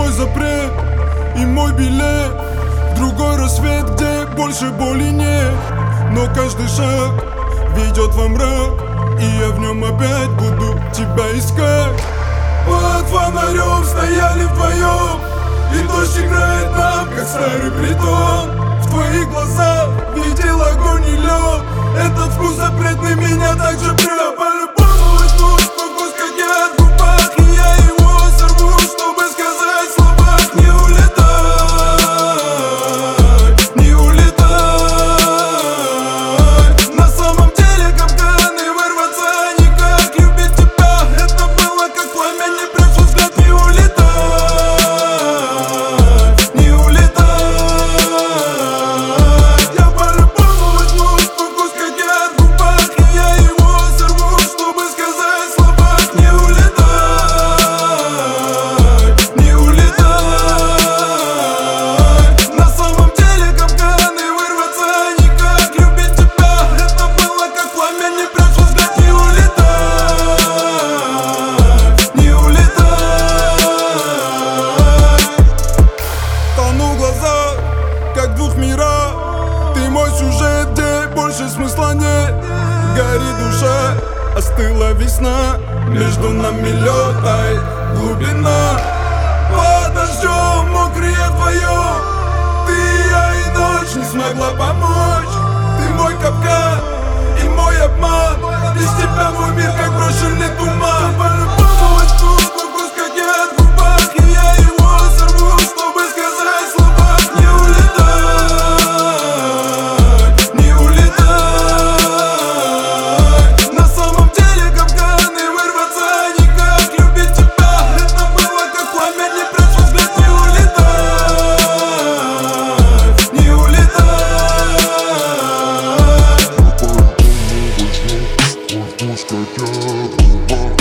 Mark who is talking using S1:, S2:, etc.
S1: мой запрет и мой билет в другой рассвет, где больше боли нет. Но каждый шаг ведет во мрак, и я в нем опять буду тебя искать. Под фонарем стояли вдвоем, и дождь играет нам, как старый притон. В твоих глазах видел огонь и лед. Этот вкус запретный меня также прет. По-любому возьму вкус, как я в губах, и я его сорву, чтобы сказать слова. Не улетай, не улетай. На самом деле капкан, и вырваться никак. Любить тебя, это было как пламя, не прячу взгляд. Не улетай, не улетай. Я по-любому возьму вкус, как я в губах, и я его сорву, чтобы сказать слова. Не улетай, не улетай. На самом деле капкан, и вырваться никак. Любить тебя, это было как пламя, не прячу взгляд. Не улетай, не улетай. Тону в глазах, как в двух мирах. Ты мой сюжет, где больше смысла нет. Горит душа, остыла весна. Между нами лед, ай, глубина. Под дождем мокрые вдвоем. Ты, я и ночь не смогла помочь. Ты мой капкан и мой обман. Без тебя мой мир как брошенный туман. По-любому возьму вкус, как я в губах, и я его сорву, чтобы сказать слова. Не улетай, не улетай. На самом деле капкан, и вырваться никак. Любить тебя, это было как пламя, не прячу взгляд. Не улетай, не улетай.
S2: По-любому возьму вкус, как я в губах,